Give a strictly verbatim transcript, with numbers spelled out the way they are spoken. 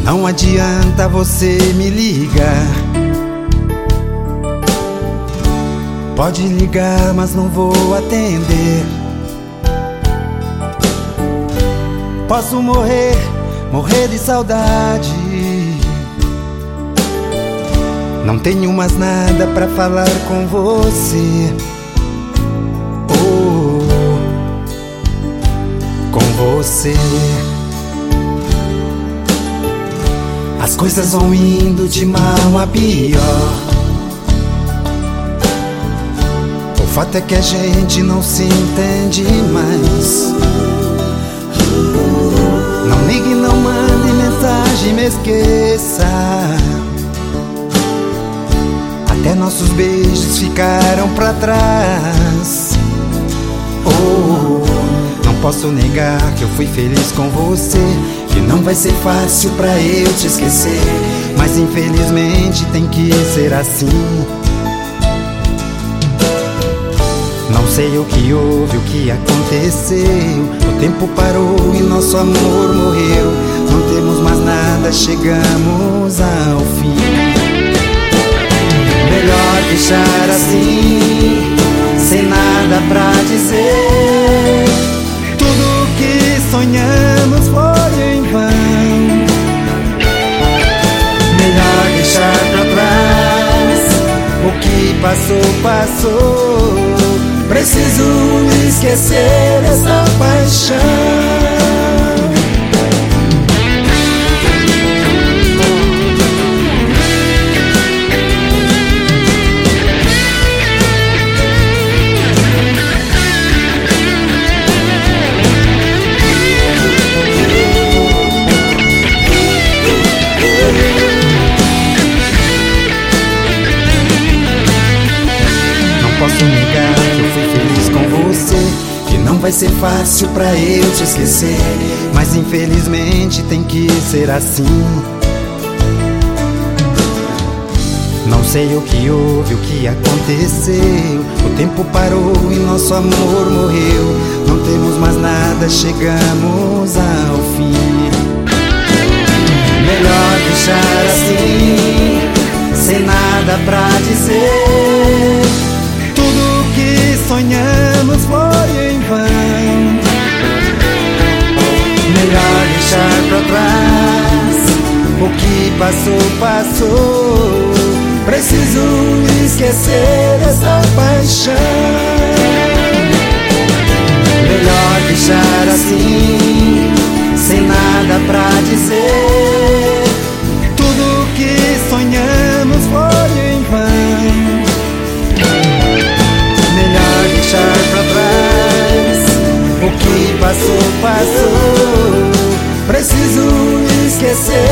Não adianta você me ligar. Pode ligar, mas não vou atender. Posso morrer, morrer de saudade. Não tenho mais nada pra falar com você. Oh, com você. As coisas vão indo de mal a pior. O fato é que a gente não se entende mais. Não ligue, não mande mensagem, me esqueça. Até nossos beijos ficaram pra trás. Oh, não posso negar que eu fui feliz com você, que não vai ser fácil pra eu te esquecer, mas infelizmente tem que ser assim. Não sei o que houve, o que aconteceu. O tempo parou e nosso amor morreu. Não temos mais nada, chegamos ao fim. Melhor deixar assim, sem nada pra dizer. Tudo que sonhamos foi em vão. Melhor deixar pra trás. O que passou, passou. Preciso esquecer essa paixão. Posso negar que eu fui feliz com você, que não vai ser fácil pra eu te esquecer, mas infelizmente tem que ser assim. Não sei o que houve, o que aconteceu. O tempo parou e nosso amor morreu. Não temos mais nada, chegamos ao fim. Melhor deixar assim, sem nada pra dizer. Tudo que sonhamos foi em vão. Melhor deixar pra trás. O que passou, passou. Preciso esquecer essa paixão. Melhor deixar assim, sem nada pra dizer. Tudo que sonhamos foi em vão. Melhor deixar pra trás. O que passou, passou. Preciso esquecer